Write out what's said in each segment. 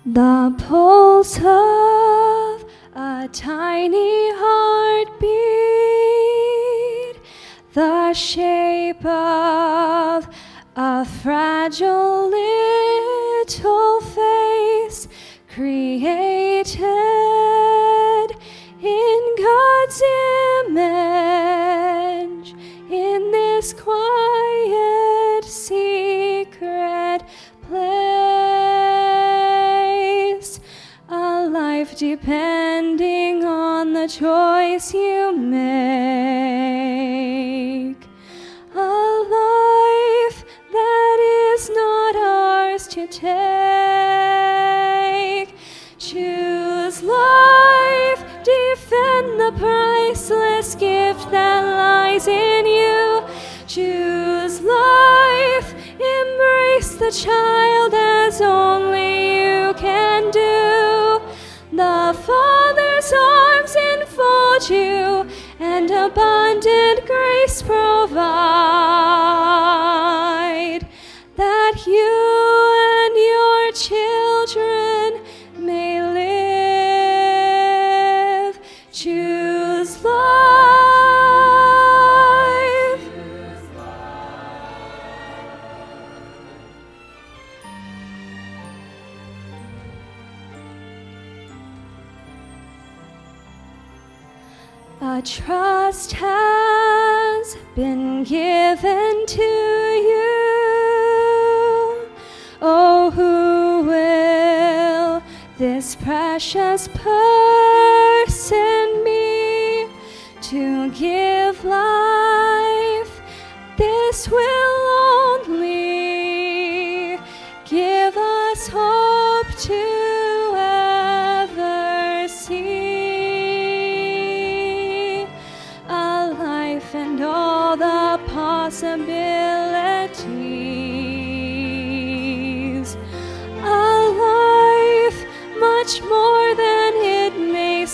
The pulse of a tiny heartbeat, the shape of a fragile little face created in God's image in this quiet, secret place. A life depending on the choice you make. A life that is not ours to take. Choose life, defend the priceless gift that lies in you. Choose life, embrace the child as only you can do. The Father's arms enfold you, and abundant grace provide, that you and your children may live. Choose life. A trust has been given to you. Oh, who will this precious person be to give life? This will only give us hope to ever see a life and all the possibilities. A life much more than it may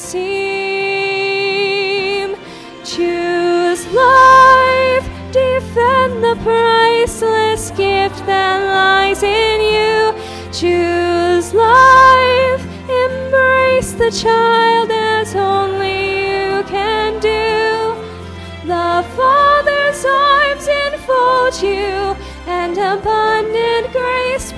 seem. Choose life, defend the priceless gift that lies in you. Choose life, embrace the child as only you can do. The Father's arms enfold you, and abundant grace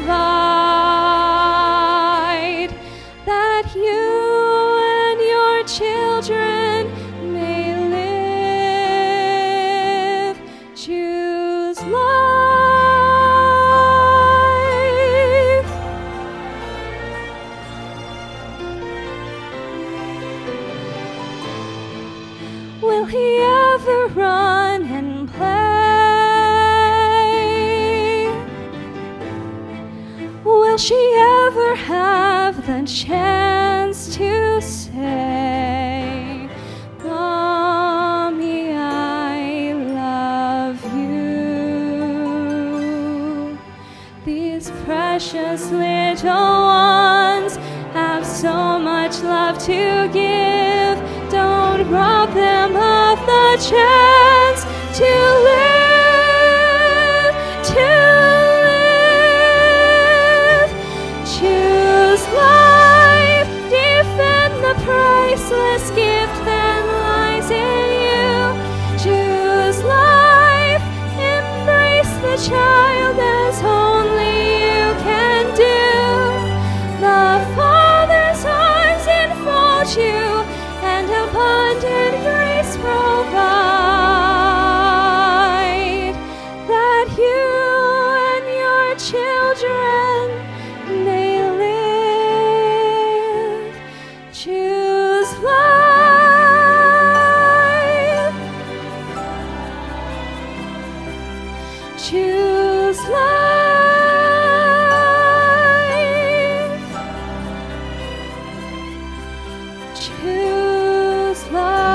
provide, that you and your children may live. Choose life. Will he ever run and play? Will she ever have the chance to say, Mommy, I love you? These precious little ones have so much love to give. Don't rob them of the chance to live, to live. Choose life, defend the priceless gift that lies in you. Choose life, embrace the child as only you can do. The Father's arms enfold you, and abundant grace provide, that you and your children may live. Choose life. Choose life. Choose life.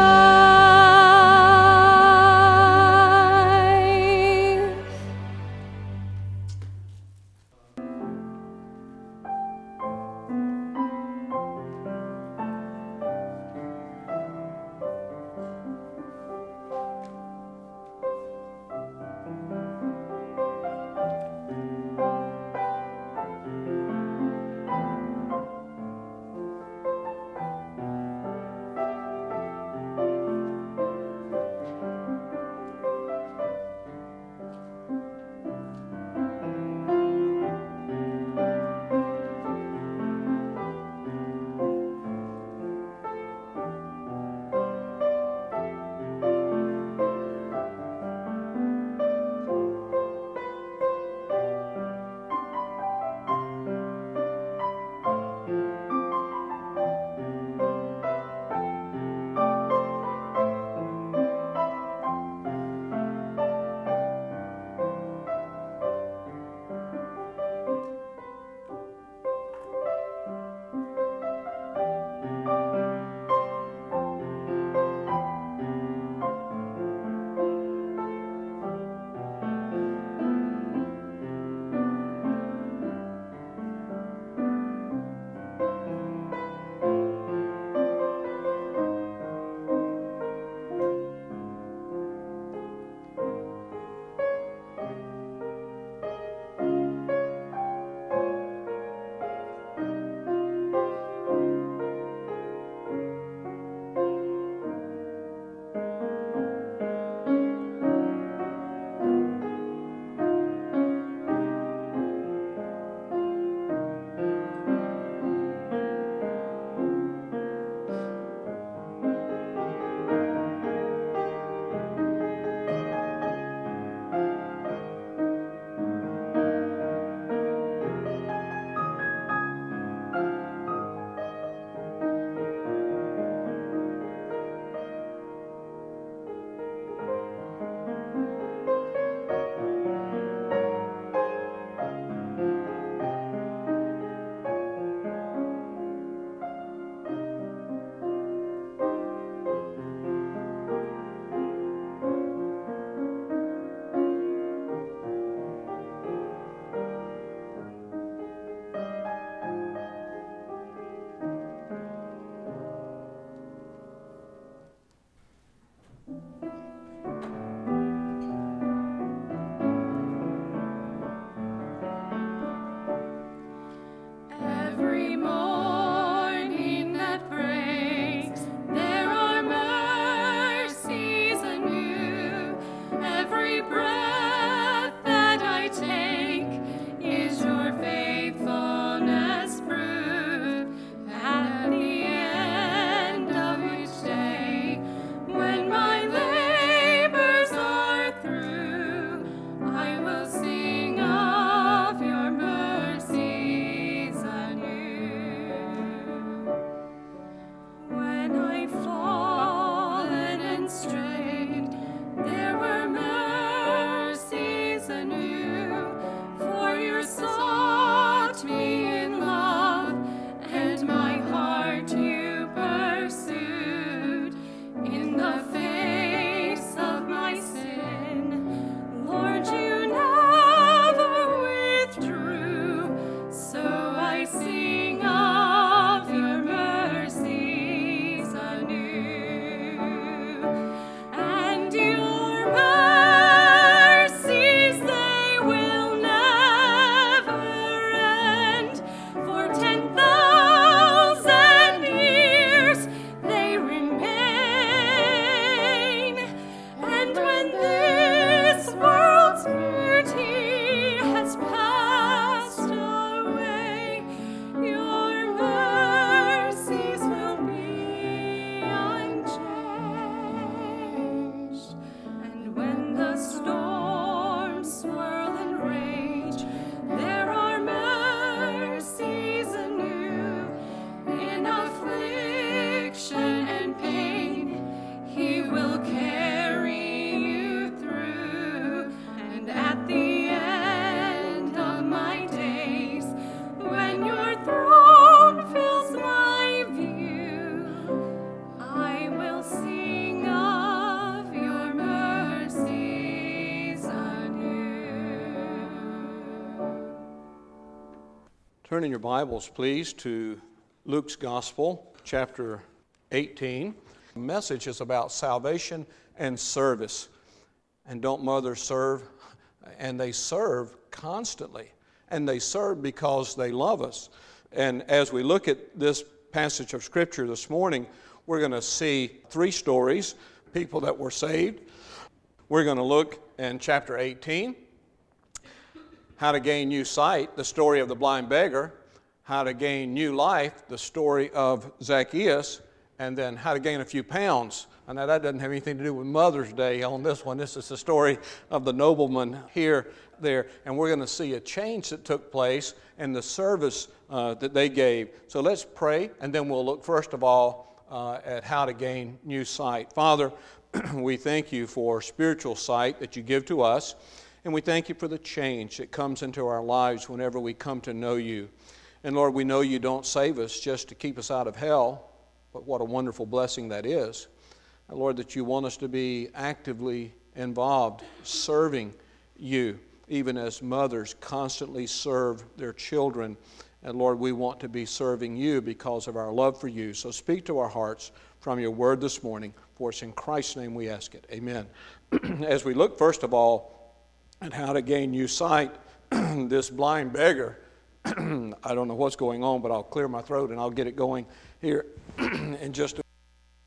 Turn in your Bibles, please, to Luke's Gospel, chapter 18. The message is about salvation and service. And don't mothers serve? And they serve constantly. And they serve because they love us. And as we look at this passage of Scripture this morning, we're going to see three stories, people that were saved. We're going to look in chapter 18, how to gain new sight, the story of the blind beggar, how to gain new life, the story of Zacchaeus, and then how to gain a few pounds. And now that doesn't have anything to do with Mother's Day on this one. This is the story of the nobleman here, there. And we're going to see a change that took place in the service that they gave. So let's pray, and then we'll look first of all at how to gain new sight. Father, we thank you for spiritual sight that you give to us. And we thank you for the change that comes into our lives whenever we come to know you. And Lord, we know you don't save us just to keep us out of hell, but what a wonderful blessing that is. And Lord, that you want us to be actively involved, serving you, even as mothers constantly serve their children. And Lord, we want to be serving you because of our love for you. So speak to our hearts from your word this morning. For it's in Christ's name we ask it. Amen. As we look first of all and how to gain new sight, this blind beggar, I don't know what's going on, but I'll clear my throat and I'll get it going here in just a minute.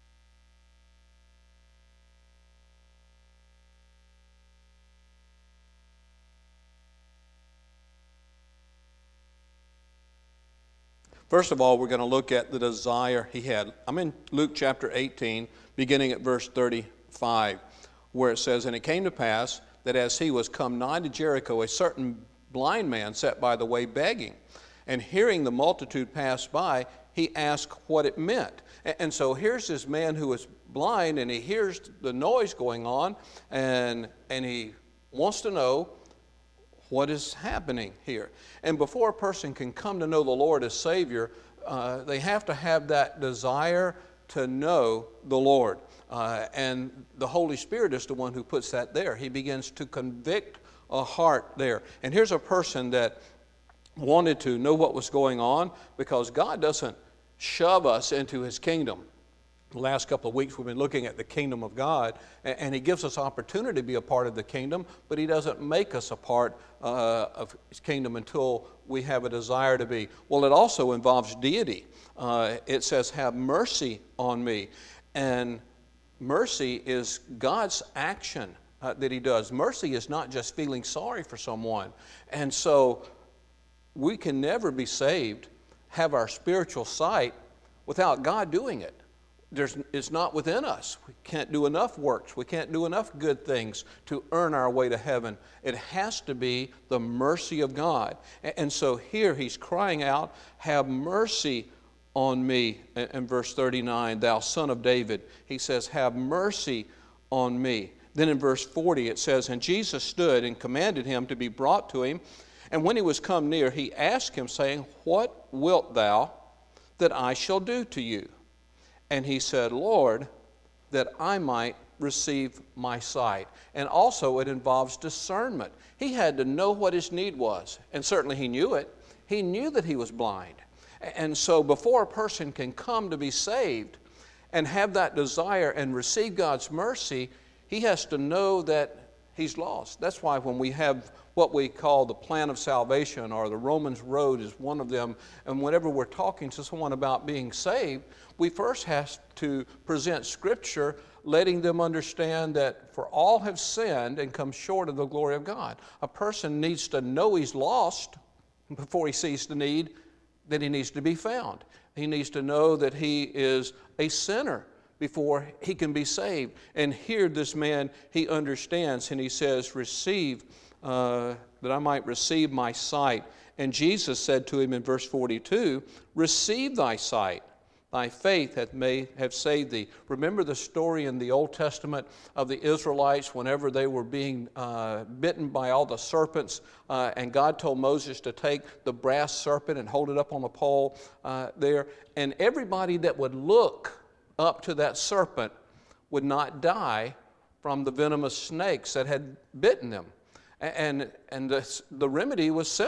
First of all, we're going to look at the desire he had. I'm in Luke chapter 18, beginning at verse 35, where it says, "And it came to pass that as he was come nigh to Jericho, a certain blind man sat by the way begging. And hearing the multitude pass by, he asked what it meant." And so here's this man who is blind, and he hears the noise going on, and he wants to know what is happening here. And before a person can come to know the Lord as Savior, they have to have that desire to know the Lord. And the Holy Spirit is the one who puts that there. He begins to convict a heart there. And here's a person that wanted to know what was going on, because God doesn't shove us into His kingdom. The last couple of weeks we've been looking at the kingdom of God, and He gives us opportunity to be a part of the kingdom, but He doesn't make us a part of His kingdom until we have a desire to be. Well, it also involves deity. It says, "Have mercy on me." And mercy is God's action that He does. Mercy is not just feeling sorry for someone. And so we can never be saved, have our spiritual sight, without God doing it. It's not within us. We can't do enough works. We can't do enough good things to earn our way to heaven. It has to be the mercy of God. And so here he's crying out, "Have mercy on me." In verse 39, "Thou son of David." He says, "Have mercy on me." Then in verse 40 it says, "And Jesus stood and commanded him to be brought to him. And when he was come near, he asked him, saying, What wilt thou that I shall do to you? And he said, Lord, that I might receive my sight." And also it involves discernment. He had to know what his need was, and certainly he knew it. He knew that he was blind. And so before a person can come to be saved and have that desire and receive God's mercy, he has to know that he's lost. That's why when we have what we call the plan of salvation, or the Romans Road is one of them, and whenever we're talking to someone about being saved, we first have to present Scripture letting them understand that for all have sinned and come short of the glory of God. A person needs to know he's lost before he sees the need that he needs to be found. He needs to know that he is a sinner before he can be saved. And here this man, he understands, and he says, "Receive, that I might receive my sight." And Jesus said to him in verse 42, "Receive thy sight. Thy faith have saved thee." Remember the story in the Old Testament of the Israelites whenever they were being bitten by all the serpents, and God told Moses to take the brass serpent and hold it up on the pole there. And everybody that would look up to that serpent would not die from the venomous snakes that had bitten them. And the remedy was simple.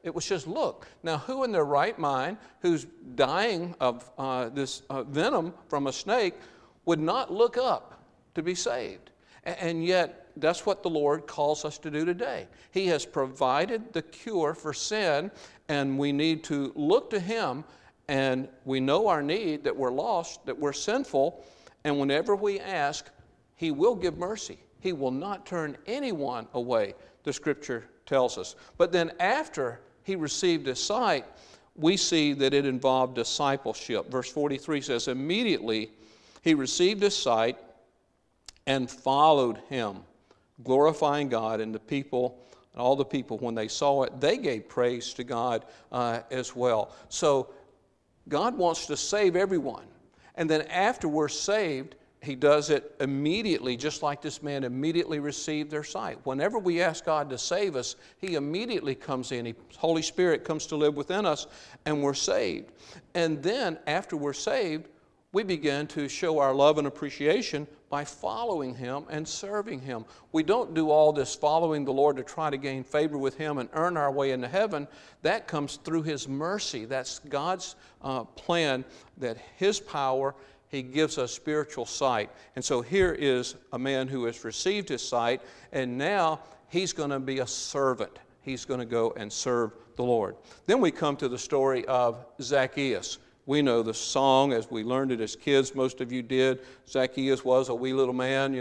It was just look. Now, who in their right mind, who's dying of this venom from a snake, would not look up to be saved? And yet, that's what the Lord calls us to do today. He has provided the cure for sin, and we need to look to Him, and we know our need, that we're lost, that we're sinful, and whenever we ask, He will give mercy. He will not turn anyone away, the Scripture tells us. But then after He received His sight, we see that it involved discipleship. Verse 43 says, immediately He received His sight and followed Him, glorifying God, and the people, and all the people, when they saw it, they gave praise to God as well. So God wants to save everyone. And then after we're saved, He does it immediately, just like this man immediately received their sight. Whenever we ask God to save us, He immediately comes in. Holy Spirit comes to live within us, and we're saved. And then after we're saved, we begin to show our love and appreciation by following Him and serving Him. We don't do all this following the Lord to try to gain favor with Him and earn our way into heaven. That comes through His mercy. That's God's plan, that His power, He gives us spiritual sight. And so here is a man who has received his sight, and now he's going to be a servant. He's going to go and serve the Lord. Then we come to the story of Zacchaeus. We know the song as we learned it as kids. Most of you did. Zacchaeus was a wee little man,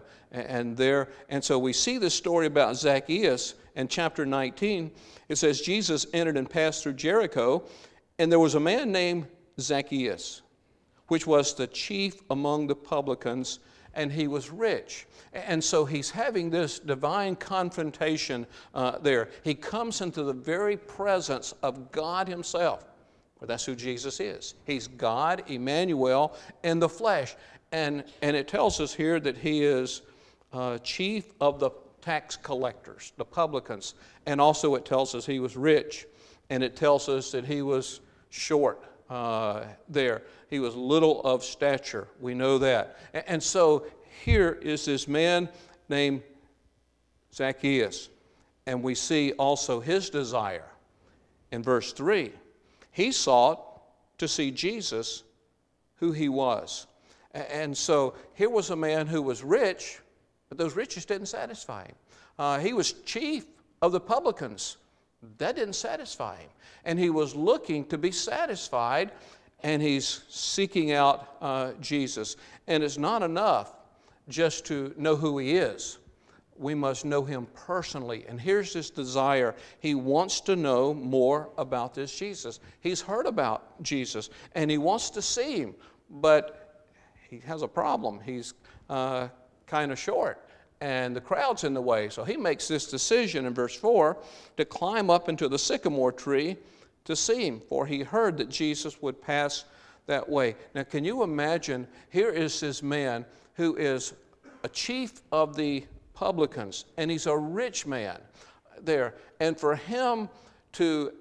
and so we see this story about Zacchaeus in chapter 19. It says, Jesus entered and passed through Jericho, and there was a man named Zacchaeus, which was the chief among the publicans, and he was rich. And so he's having this divine confrontation there. He comes into the very presence of God Himself. Well, that's who Jesus is. He's God, Emmanuel, in the flesh. And it tells us here that He is chief of the tax collectors, the publicans. And also it tells us He was rich. And it tells us that He was short there. He was little of stature. We know that. And so here is this man named Zacchaeus. And we see also his desire. In verse 3, he sought to see Jesus, who He was. And so here was a man who was rich, but those riches didn't satisfy him. He was chief of the publicans. That didn't satisfy him. And he was looking to be satisfied, and he's seeking out Jesus. And it's not enough just to know who He is. We must know Him personally. And here's this desire. He wants to know more about this Jesus. He's heard about Jesus, and he wants to see Him, but he has a problem. He's kind of short, and the crowd's in the way. So he makes this decision in verse 4 to climb up into the sycamore tree to see Him, for he heard that Jesus would pass that way. Now, can you imagine? Here is this man who is a chief of the publicans, and he's a rich man there. And for him to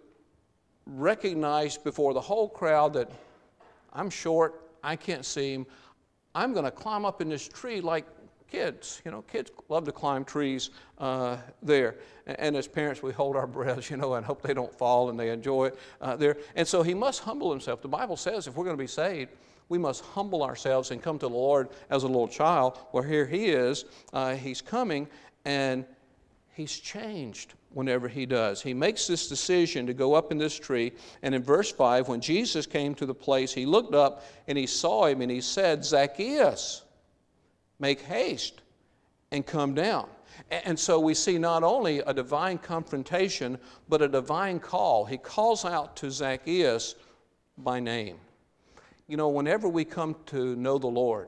recognize before the whole crowd that I'm short, I can't see Him, I'm going to climb up in this tree like kids. Kids love to climb trees there. And as parents, we hold our breaths, and hope they don't fall, and they enjoy it there. And so he must humble himself. The Bible says if we're going to be saved, we must humble ourselves and come to the Lord as a little child. Well, here he is. He's coming, and he's changed whenever he does. He makes this decision to go up in this tree. And in verse 5, when Jesus came to the place, he looked up, and he saw him, and he said, Zacchaeus, make haste and come down. And so we see not only a divine confrontation, but a divine call. He calls out to Zacchaeus by name. Whenever we come to know the Lord,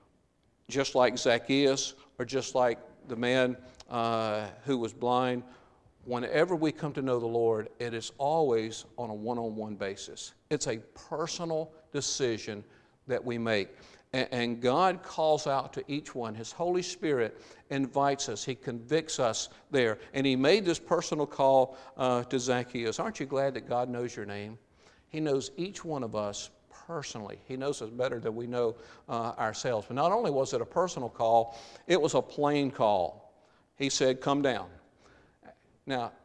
just like Zacchaeus or just like the man who was blind, whenever we come to know the Lord, it is always on a one-on-one basis. It's a personal decision that we make. And God calls out to each one. His Holy Spirit invites us. He convicts us there. And He made this personal call to Zacchaeus. Aren't you glad that God knows your name? He knows each one of us personally. He knows us better than we know ourselves. But not only was it a personal call, it was a plain call. He said, come down. Now,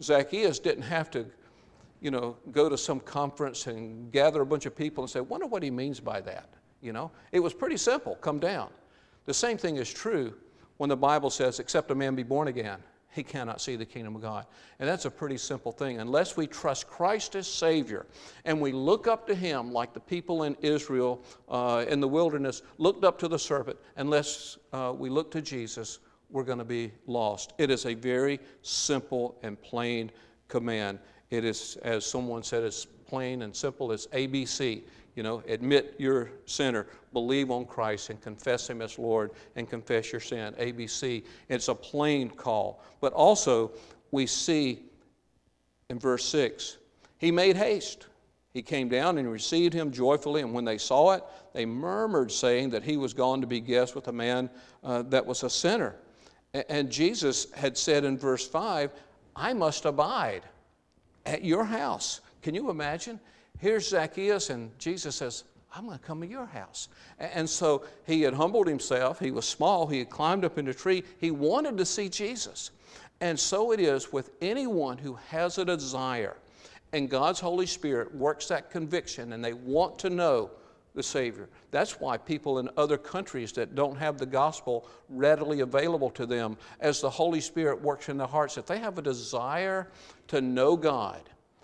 Zacchaeus didn't have to, go to some conference and gather a bunch of people and say, wonder what he means by that. It was pretty simple. Come down. The same thing is true when the Bible says, except a man be born again, he cannot see the kingdom of God. And that's a pretty simple thing. Unless we trust Christ as Savior and we look up to Him like the people in Israel in the wilderness looked up to the serpent, unless we look to Jesus, we're going to be lost. It is a very simple and plain command. It is, as someone said, as plain and simple as ABC. Admit your sinner, believe on Christ, and confess Him as Lord, and confess your sin. ABC. It's a plain call. But also, we see in verse 6, He made haste. He came down and received him joyfully, and when they saw it, they murmured, saying that he was gone to be guest with a man that was a sinner. And Jesus had said in verse 5, I must abide at your house. Can you imagine? Here's Zacchaeus, and Jesus says, I'm going to come to your house. And so he had humbled himself. He was small. He had climbed up in a tree. He wanted to see Jesus. And so it is with anyone who has a desire, and God's Holy Spirit works that conviction, and they want to know the Savior. That's why people in other countries that don't have the gospel readily available to them, as the Holy Spirit works in their hearts, if they have a desire to know God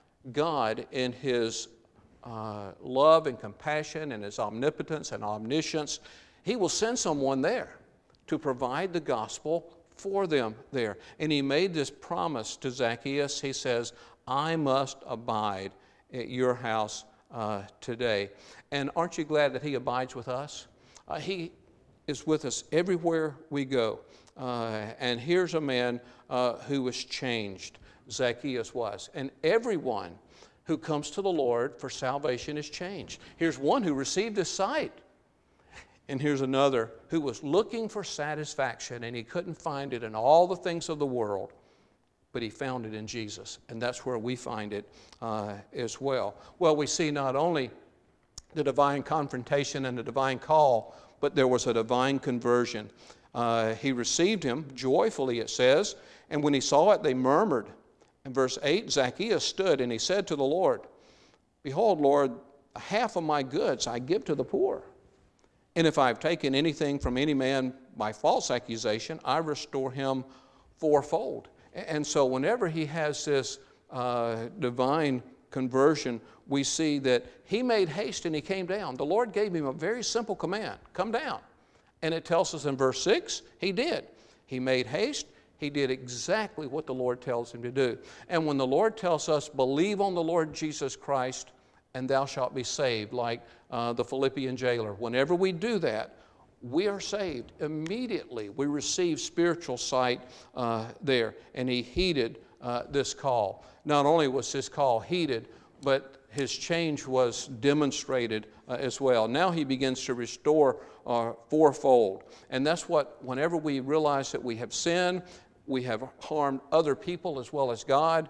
in His love and compassion and His omnipotence and omniscience, He will send someone there to provide the gospel for them there. And He made this promise to Zacchaeus. He says, I must abide at your house today. And aren't you glad that He abides with us? He is with us everywhere we go. And here's a man who was changed. Zacchaeus was. And everyone who comes to the Lord for salvation is changed. Here's one who received His sight. And here's another who was looking for satisfaction, and he couldn't find it in all the things of the world, but he found it in Jesus. And that's where we find it as well. Well, we see not only the divine confrontation and the divine call, but there was a divine conversion. He received him joyfully, it says, and when he saw it, they murmured. In verse 8, Zacchaeus stood and he said to the Lord, Behold, Lord, half of my goods I give to the poor. And if I have taken anything from any man by false accusation, I restore him fourfold. And so whenever he has this divine conversion, we see that he made haste and he came down. The Lord gave him a very simple command, come down. And it tells us in verse 6, he did. He made haste. He did exactly what the Lord tells him to do. And when the Lord tells us, believe on the Lord Jesus Christ, and thou shalt be saved, like the Philippian jailer, whenever we do that, we are saved. Immediately we receive spiritual sight there. And he heeded this call. Not only was his call heeded, but his change was demonstrated as well. Now he begins to restore fourfold. And that's what, whenever we realize that we have sinned, we have harmed other people as well as God.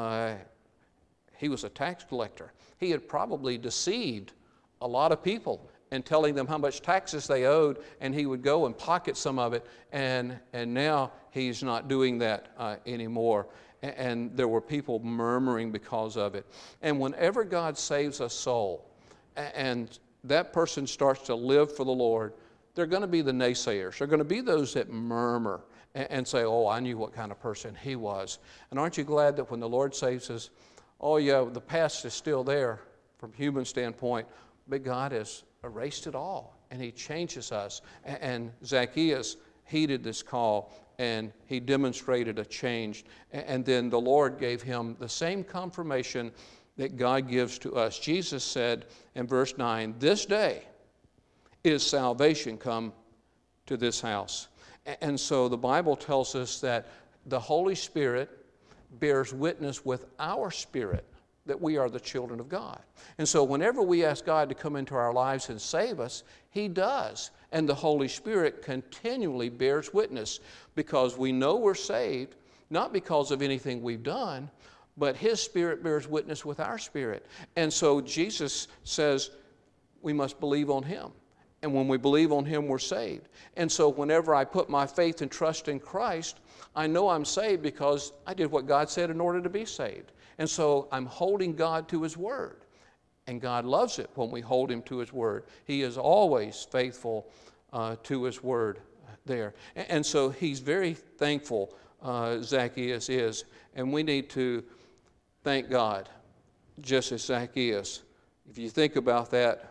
He was a tax collector. He had probably deceived a lot of people and telling them how much taxes they owed, and he would go and pocket some of it, and now he's not doing that anymore. And there were people murmuring because of it. And whenever God saves a soul, and that person starts to live for the Lord, there are going to be the naysayers. There are going to be those that murmur and say, oh, I knew what kind of person he was. And aren't you glad that when the Lord saves us, oh yeah, the past is still there from human standpoint, but God has erased it all, and he changes us. And Zacchaeus heeded this call, and he demonstrated a change. And then the Lord gave him the same confirmation that God gives to us. Jesus said in verse 9, this day is salvation come to this house. And so the Bible tells us that the Holy Spirit bears witness with our spirit that we are the children of God. And so whenever we ask God to come into our lives and save us, he does. And the Holy Spirit continually bears witness, because we know we're saved, not because of anything we've done, but his Spirit bears witness with our spirit. And so Jesus says we must believe on him. And when we believe on him, we're saved. And so whenever I put my faith and trust in Christ, I know I'm saved because I did what God said in order to be saved. And so I'm holding God to his word. And God loves it when we hold him to his word. He is always faithful to his word there. And so he's very thankful, Zacchaeus is. And we need to thank God, just as Zacchaeus. If you think about that,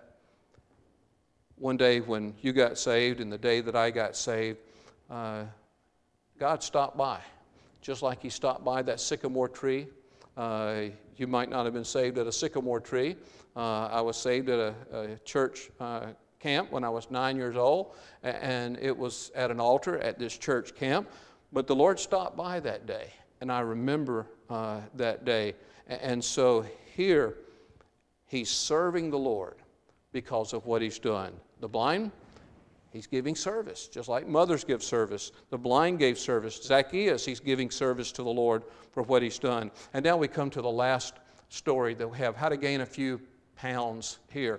one day when you got saved and the day that I got saved, God stopped by, just like he stopped by that sycamore tree. You might not have been saved at a sycamore tree. I was saved at a church camp when I was 9 years old, and it was at an altar at this church camp. But the Lord stopped by that day, and I remember that day. And so here, he's serving the Lord because of what he's done. The blind, he's giving service, just like mothers give service. The blind gave service. Zacchaeus, he's giving service to the Lord for what he's done. And now we come to the last story that we have, how to gain a few pounds here.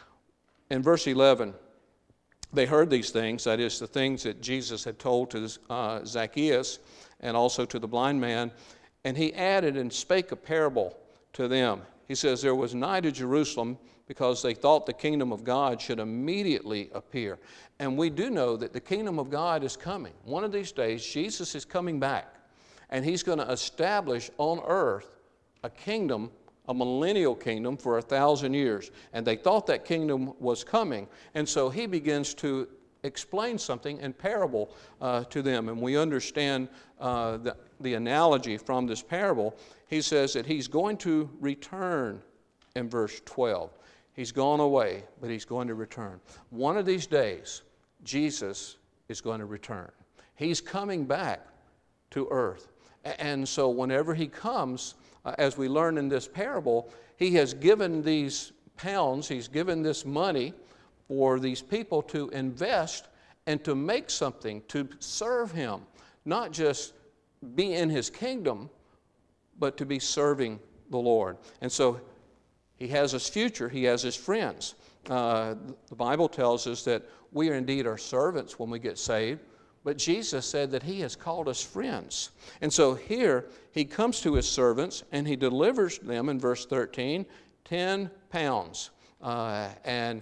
In verse 11, they heard these things, that is, the things that Jesus had told to Zacchaeus and also to the blind man, and he added and spake a parable to them. He says, there was nigh to Jerusalem, because they thought the kingdom of God should immediately appear. And we do know that the kingdom of God is coming. One of these days, Jesus is coming back, and he's going to establish on earth a kingdom, a millennial kingdom for 1,000 years. And they thought that kingdom was coming. And so he begins to explain something in parable to them. And we understand the analogy from this parable. He says that he's going to return in verse 12. He's gone away, but he's going to return. One of these days, Jesus is going to return. He's coming back to earth. And so whenever he comes, as we learn in this parable, he has given these pounds, he's given this money for these people to invest and to make something, to serve him. Not just be in his kingdom, but to be serving the Lord. And so he has his future, he has his friends. The Bible tells us that we are indeed our servants when we get saved, but Jesus said that he has called us friends. And so here he comes to his servants and he delivers them in verse 13, 10 pounds. And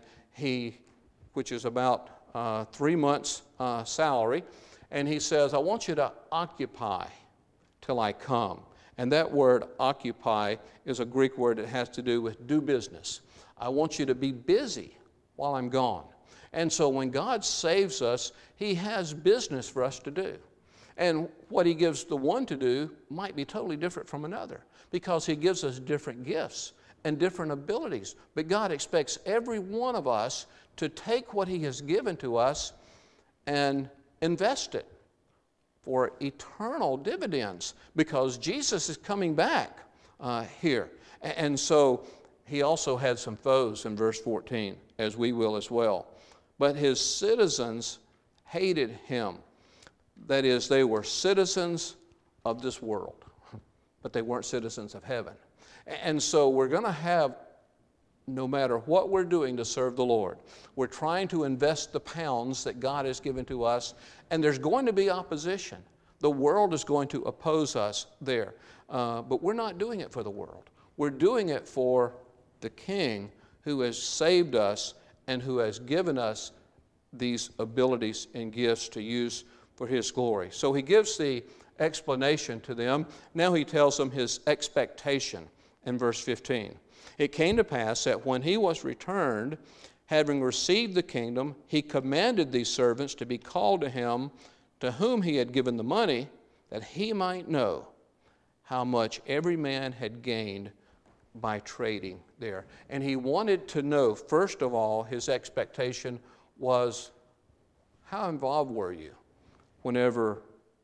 which is about 3 months' salary. And he says, I want you to occupy till I come. And that word occupy is a Greek word that has to do with do business. I want you to be busy while I'm gone. And so when God saves us, he has business for us to do. And what he gives the one to do might be totally different from another, because he gives us different gifts and different abilities. But God expects every one of us to take what he has given to us and invest it for eternal dividends, because Jesus is coming back here. And so he also had some foes in verse 14, as we will as well. But his citizens hated him. That is, they were citizens of this world, but they weren't citizens of heaven. And so we're going to have, no matter what we're doing to serve the Lord, we're trying to invest the pounds that God has given to us, and there's going to be opposition. The world is going to oppose us there. But we're not doing it for the world. We're doing it for the King who has saved us and who has given us these abilities and gifts to use for his glory. So he gives the explanation to them. Now he tells them his expectation in verse 15. It came to pass that when he was returned, having received the kingdom, he commanded these servants to be called to him, to whom he had given the money, that he might know how much every man had gained by trading there. And he wanted to know, first of all, his expectation was, how involved were you whenever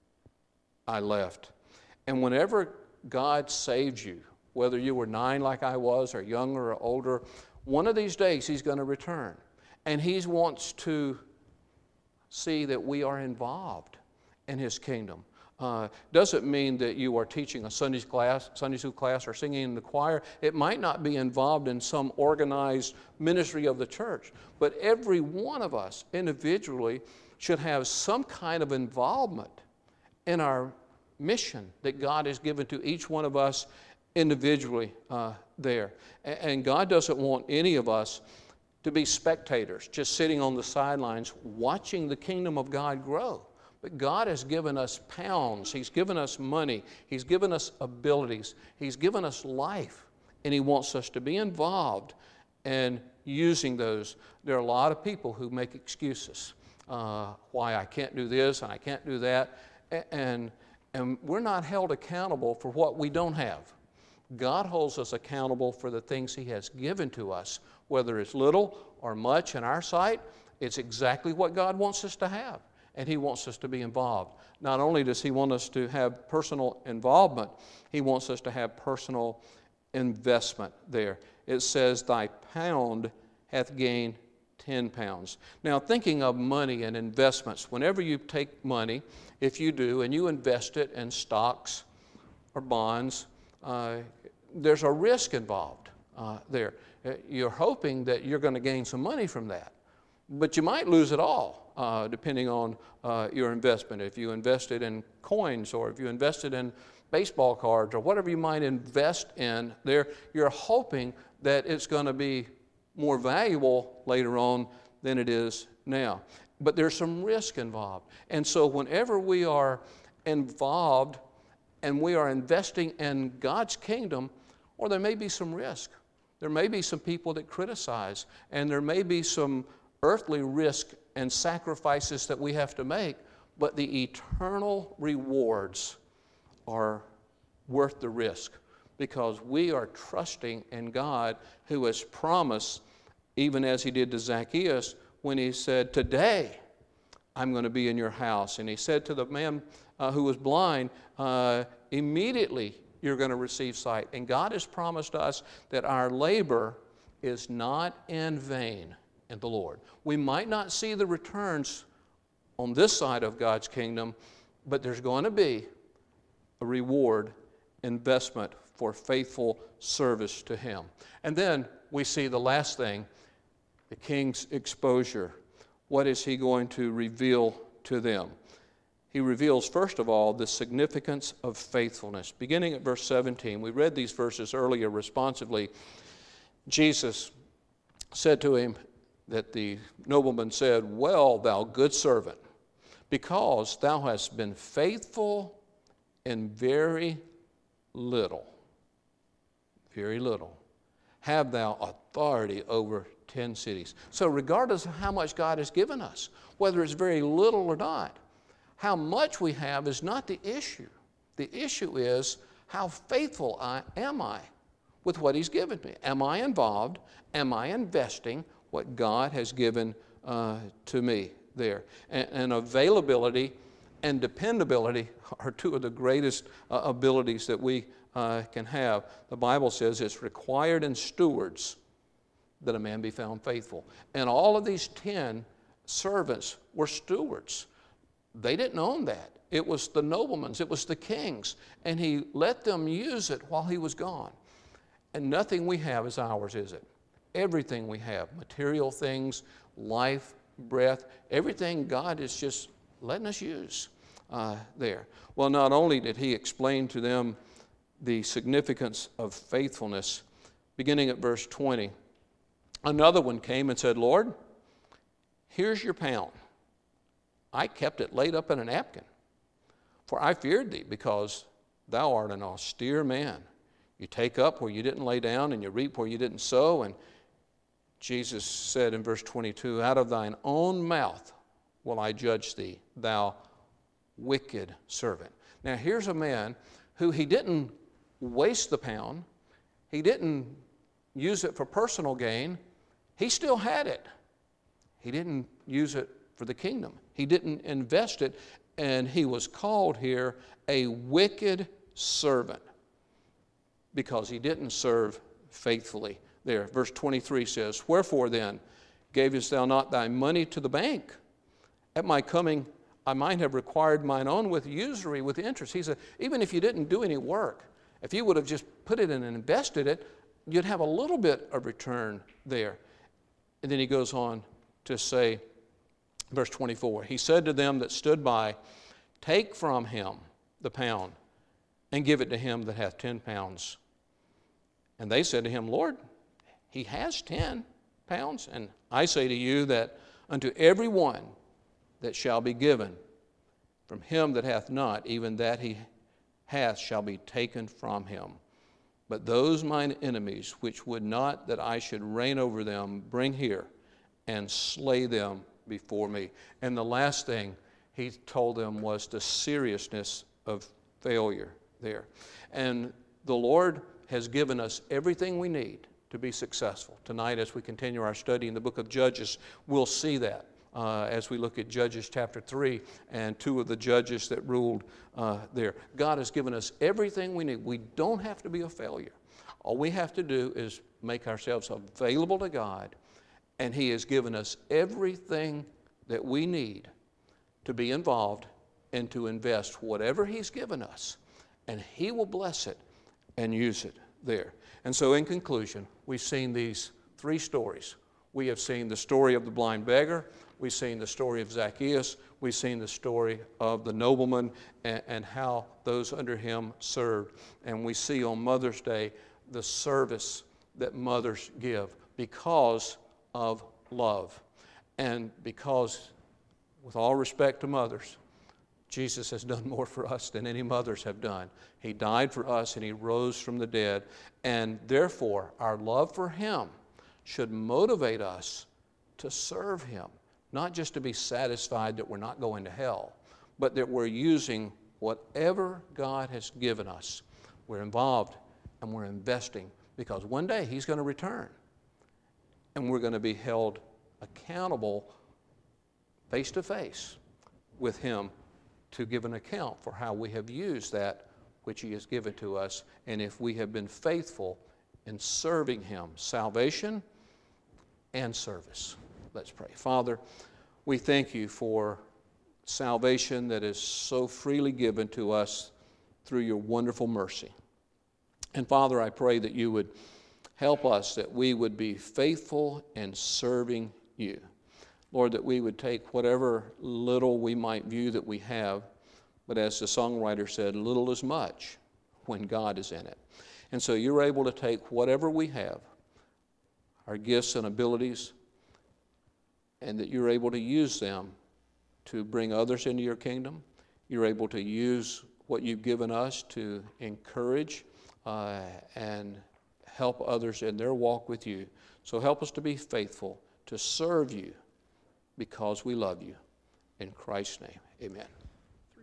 I left? And whenever God saved you, whether you were 9 like I was, or younger or older, one of these days he's going to return. And he wants to see that we are involved in his kingdom. Doesn't mean that you are teaching a Sunday school class, or singing in the choir. It might not be involved in some organized ministry of the church, but every one of us individually should have some kind of involvement in our mission that God has given to each one of us individually there. And God doesn't want any of us to be spectators, just sitting on the sidelines watching the kingdom of God grow. But God has given us pounds. He's given us money. He's given us abilities. He's given us life. And He wants us to be involved in using those. There are a lot of people who make excuses. Why I can't do this and I can't do that. And we're not held accountable for what we don't have. God holds us accountable for the things He has given to us, whether it's little or much in our sight. It's exactly what God wants us to have. And He wants us to be involved. Not only does He want us to have personal involvement, He wants us to have personal investment there. It says, thy pound hath gained 10 pounds. Now, thinking of money and investments, whenever you take money, if you do, and you invest it in stocks or bonds, there's a risk involved there. You're hoping that you're going to gain some money from that. But you might lose it all, depending on your investment. If you invested in coins, or if you invested in baseball cards, or whatever you might invest in there, you're hoping that it's going to be more valuable later on than it is now. But there's some risk involved. And so whenever we are involved and we are investing in God's kingdom, or there may be some risk. There may be some people that criticize, and there may be some earthly risk and sacrifices that we have to make, but the eternal rewards are worth the risk, because we are trusting in God, who has promised, even as He did to Zacchaeus when He said, today I'm going to be in your house. And He said to the man who was blind, immediately you're going to receive sight. And God has promised us that our labor is not in vain in the Lord. We might not see the returns on this side of God's kingdom, but there's going to be a reward, investment for faithful service to Him. And then we see the last thing, the king's exposure. What is he going to reveal to them? He reveals, first of all, the significance of faithfulness. Beginning at verse 17, we read these verses earlier responsively. Jesus said to him, that the nobleman said, well, thou good servant, because thou hast been faithful in very little, have thou authority over 10 cities. So regardless of how much God has given us, whether it's very little or not, how much we have is not the issue. The issue is, how faithful am I with what He's given me? Am I involved? Am I investing what God has given to me there? And availability and dependability are two of the greatest abilities that we can have. The Bible says it's required in stewards that a man be found faithful. And all of these 10 servants were stewards. They didn't own that. It was the noblemen's, it was the king's. And He let them use it while He was gone. And nothing we have is ours, is it? Everything we have, material things, life, breath, everything God is just letting us use there. Well, not only did He explain to them the significance of faithfulness, beginning at verse 20, another one came and said, Lord, here's your pound. I kept it laid up in a napkin, for I feared thee, because thou art an austere man. You take up where you didn't lay down, and you reap where you didn't sow. And Jesus said in verse 22, out of thine own mouth will I judge thee, thou wicked servant. Now here's a man who he didn't waste the pound. He didn't use it for personal gain. He still had it. He didn't use it for the kingdom. He didn't invest it, and he was called here a wicked servant because he didn't serve faithfully there. Verse 23 says, wherefore then gavest thou not thy money to the bank? At my coming I might have required mine own with usury, with interest. He said, even if you didn't do any work, if you would have just put it in and invested it, you'd have a little bit of return there. And then he goes on to say, verse 24, he said to them that stood by, take from him the pound and give it to him that hath 10 pounds. And they said to him, Lord, he has 10 pounds. And I say to you that unto every one that shall be given, from him that hath not, even that he hath shall be taken from him. But those mine enemies, which would not that I should reign over them, bring here and slay them before me. And the last thing he told them was the seriousness of failure there. And the Lord has given us everything we need to be successful. Tonight, as we continue our study in the book of Judges, we'll see that as we look at Judges chapter 3 and 2 of the judges that ruled there. God has given us everything we need. We don't have to be a failure. All we have to do is make ourselves available to God, and He has given us everything that we need to be involved and to invest whatever He's given us, and He will bless it and use it there. And so in conclusion, we've seen these three stories. We have seen the story of the blind beggar, we've seen the story of Zacchaeus, we've seen the story of the nobleman and how those under him served. And we see on Mother's Day the service that mothers give because of love. And because, with all respect to mothers, Jesus has done more for us than any mothers have done. He died for us and He rose from the dead. And therefore, our love for Him should motivate us to serve Him. Not just to be satisfied that we're not going to hell, but that we're using whatever God has given us. We're involved and we're investing, because one day He's going to return. And we're going to be held accountable face to face with Him to give an account for how we have used that which He has given to us, and if we have been faithful in serving Him, salvation and service. Let's pray. Father, we thank You for salvation that is so freely given to us through Your wonderful mercy. And Father, I pray that You would help us, that we would be faithful in serving You. Lord, that we would take whatever little we might view that we have, but as the songwriter said, little is much when God is in it. And so You're able to take whatever we have, our gifts and abilities, and that You're able to use them to bring others into Your kingdom. You're able to use what You've given us to encourage and help others in their walk with You. So help us to be faithful, to serve You, because we love You. In Christ's name, amen.